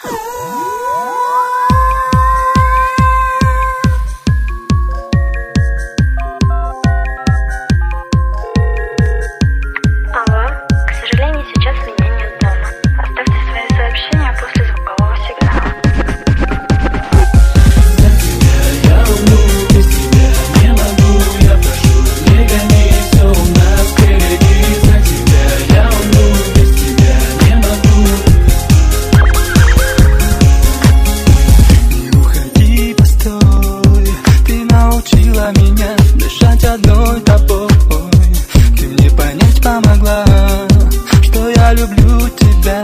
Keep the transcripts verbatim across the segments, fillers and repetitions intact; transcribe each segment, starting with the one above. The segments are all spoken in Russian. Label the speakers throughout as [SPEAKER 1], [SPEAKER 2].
[SPEAKER 1] Меня дышать одной тобой. Ты мне понять помогла, что я люблю тебя.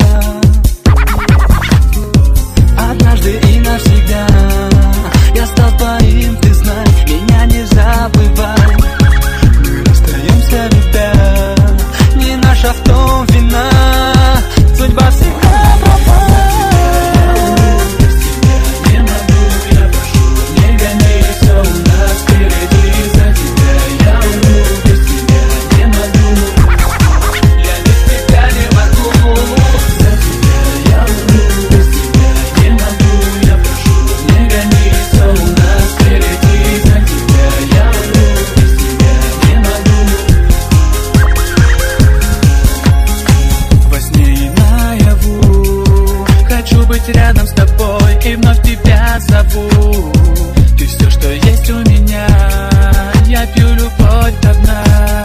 [SPEAKER 1] Однажды и навсегда я стал твоим, ты знай, меня не забывай. Мы расстаемся, любя, не наша в том вина. Судьба всегда права. Рядом с тобой и вновь тебя зову. Ты все, что есть у меня. Я пью любовь до дна.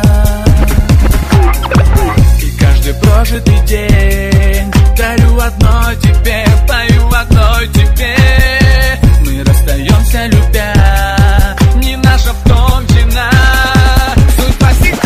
[SPEAKER 1] И каждый прожитый день дарю одной тебе, пою одной тебе. Мы расстаемся, любя, не наша в том вина. Судьба всегда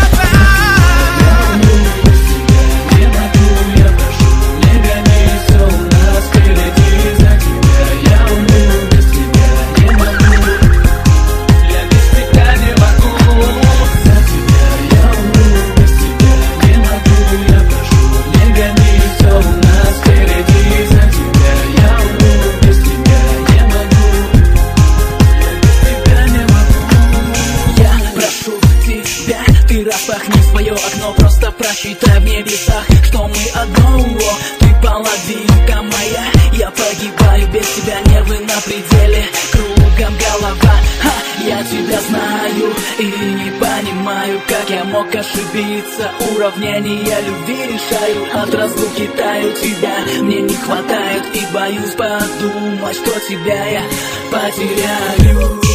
[SPEAKER 1] распахни свое окно, просто просчитай в небесах, что мы одно. Ты половинка моя, я погибаю без тебя, нервы на пределе, кругом голова. Ха, я тебя знаю и не понимаю, как я мог ошибиться. Уравнения любви решаю, от разлуки таю, тебя мне не хватает. И боюсь подумать, что тебя я потеряю.